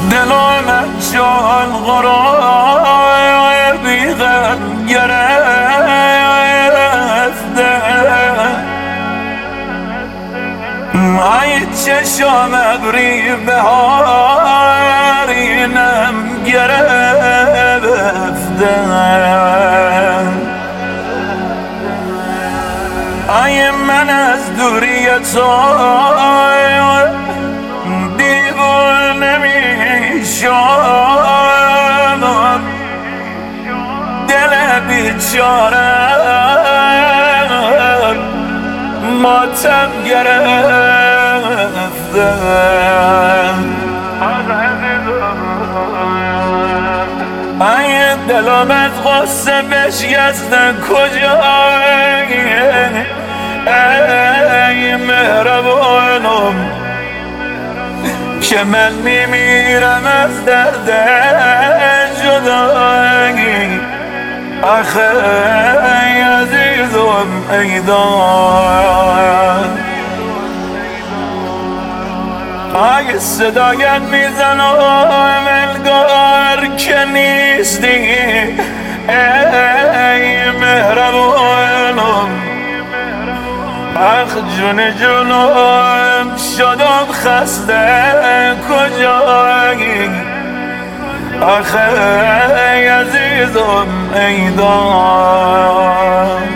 دلم جان غرابی غم گرفته، ای چشم ابری بهارینم گرفته، ای من از دوری تو دیوانه میشم، دل بیچاره ماتم گرفته. ای دلم از غصه بشکسته کجایی، ای مهربانم که من میمیرم از درد جدایی. آخه ای عزیزم ای دار، ای صدایت میزنم انگار که نیستی، ای مهربانم آخ جون جونم شدم خسته کجایی. آخه ای عزیزم ای دار،